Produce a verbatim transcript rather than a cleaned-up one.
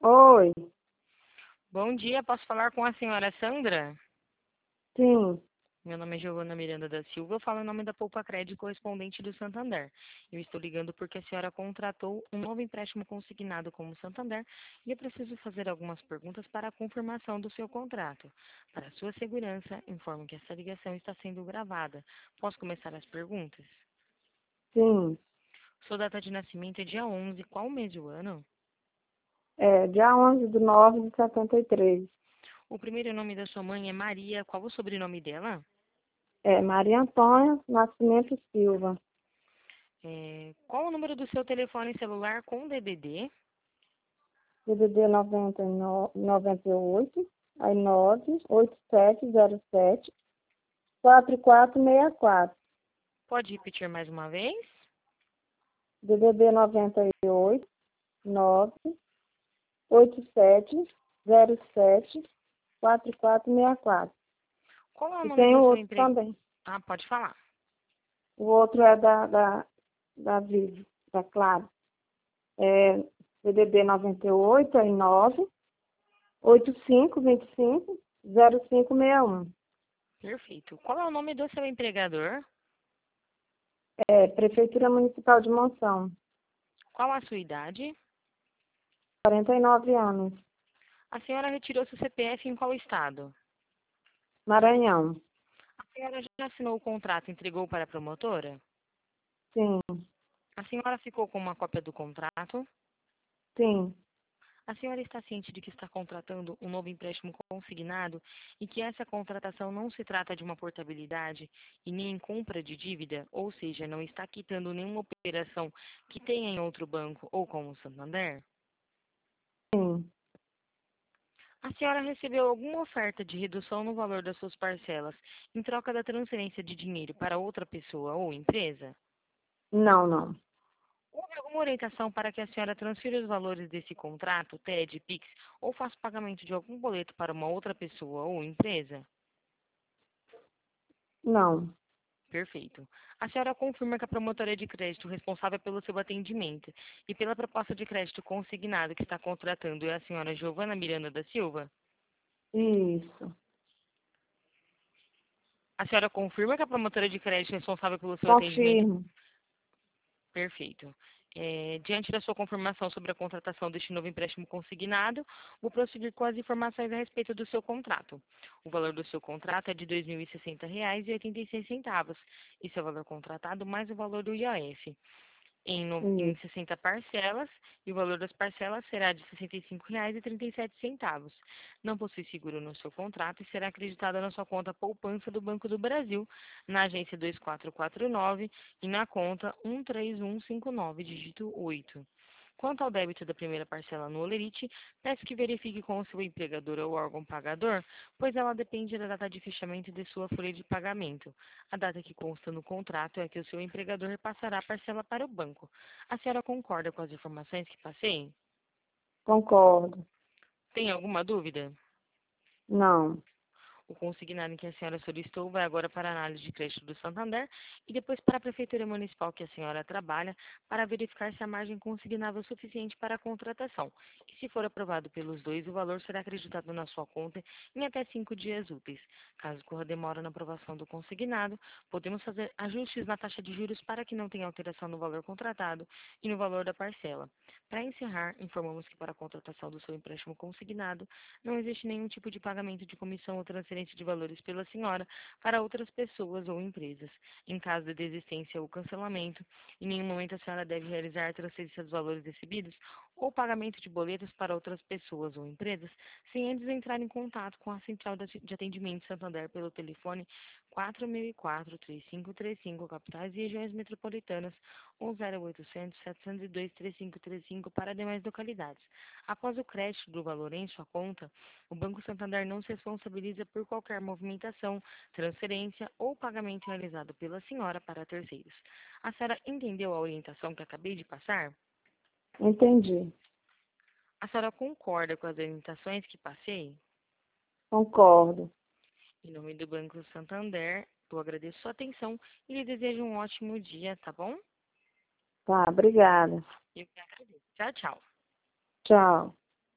Oi, Bom dia, posso falar com a senhora Sandra? sim, Meu nome é Giovana Miranda da Silva, eu falo em nome da Poupa Crédito correspondente do Santander. Eu estou ligando porque a senhora contratou um novo empréstimo consignado com o Santander e eu preciso fazer algumas perguntas para a confirmação do seu contrato. Para sua segurança, informo que essa ligação está sendo gravada. Posso começar as perguntas? sim. Sua data de nascimento é dia onze, qual o mês e o ano? É dia onze de nove de setenta e três. O primeiro nome da sua mãe é Maria, qual o sobrenome dela? É Maria Antônia Nascimento Silva. É, qual o número do seu telefone celular com D D D? D D D noventa e nove, noventa e oito, aí nove oito sete zero sete quatro quatro seis quatro. Pode repetir mais uma vez? D D D noventa e oito, nove oito sete zero sete quatro quatro seis quatro. Qual é o E nome tem do o seu outro empre... também. Ah, pode falar. O outro é da, da, da Vivo, da Claro. É D D D noventa e oito, aí nove oito cinco dois cinco zero cinco seis um. Perfeito. Qual é o nome do seu empregador? É Prefeitura Municipal de Monção, Qual a sua idade? quarenta e nove anos, A senhora retirou seu C P F em qual estado? Maranhão. A senhora já assinou o contrato e entregou para a promotora? Sim, A senhora ficou com uma cópia do contrato? sim, A senhora está ciente de que está contratando um novo empréstimo consignado e que essa contratação não se trata de uma portabilidade e nem compra de dívida, ou seja, não está quitando nenhuma operação que tenha em outro banco ou com o Santander? sim. A senhora recebeu alguma oferta de redução no valor das suas parcelas em troca da transferência de dinheiro para outra pessoa ou empresa? Não, não. Houve alguma orientação para que a senhora transfira os valores desse contrato, T E D, Pix, ou faça pagamento de algum boleto para uma outra pessoa ou empresa? Não. Perfeito. A senhora confirma que a promotoria de crédito responsável pelo seu atendimento e pela proposta de crédito consignado que está contratando é a senhora Giovana Miranda da Silva? Isso. A senhora confirma que a promotora de crédito responsável pelo seu atendimento. Confirmo. Perfeito. É, diante da sua confirmação sobre a contratação deste novo empréstimo consignado, vou prosseguir com as informações a respeito do seu contrato. O valor do seu contrato é de dois mil e sessenta reais e oitenta e seis centavos. Isso é o valor contratado mais o valor do I O F. Em, no- em Isso. sessenta parcelas, e o valor das parcelas será de sessenta e cinco reais e trinta e sete centavos. Não possui seguro no seu contrato e será acreditado na sua conta poupança do Banco do Brasil, na agência dois quatro quatro nove e na conta um três um cinco nove, dígito oito. Quanto ao débito da primeira parcela no Olerite, peço que verifique com o seu empregador ou órgão pagador, pois ela depende da data de fechamento de sua folha de pagamento. A data que consta no contrato é que o seu empregador repassará a parcela para o banco. A senhora concorda com as informações que passei? Concordo. Tem alguma dúvida? Não. O consignado em que a senhora solicitou vai agora para a análise de crédito do Santander e depois para a Prefeitura Municipal que a senhora trabalha para verificar se a margem consignável é suficiente para a contratação. E se for aprovado pelos dois, o valor será acreditado na sua conta em até cinco dias úteis. Caso corra demora na aprovação do consignado, podemos fazer ajustes na taxa de juros para que não tenha alteração no valor contratado e no valor da parcela. Para encerrar, informamos que para a contratação do seu empréstimo consignado, não existe nenhum tipo de pagamento de comissão ou transferência de valores pela senhora para outras pessoas ou empresas. Em caso de desistência ou cancelamento, em nenhum momento a senhora deve realizar a transferência dos valores recebidos ou pagamento de boletos para outras pessoas ou empresas, sem antes entrar em contato com a Central de Atendimento Santander pelo telefone quatro mil e quatro, três cinco três cinco, capitais e regiões metropolitanas, ou zero oitocentos, setecentos e dois, três cinco três cinco para demais localidades. Após o crédito do valor em sua conta, o Banco Santander não se responsabiliza por qualquer movimentação, transferência ou pagamento realizado pela senhora para terceiros. A senhora entendeu a orientação que acabei de passar? Entendi. A senhora concorda com as orientações que passei? Concordo. Em nome do Banco Santander, eu agradeço sua atenção e lhe desejo um ótimo dia, tá bom? Tá, obrigada. Eu que agradeço. Tchau, tchau. Tchau.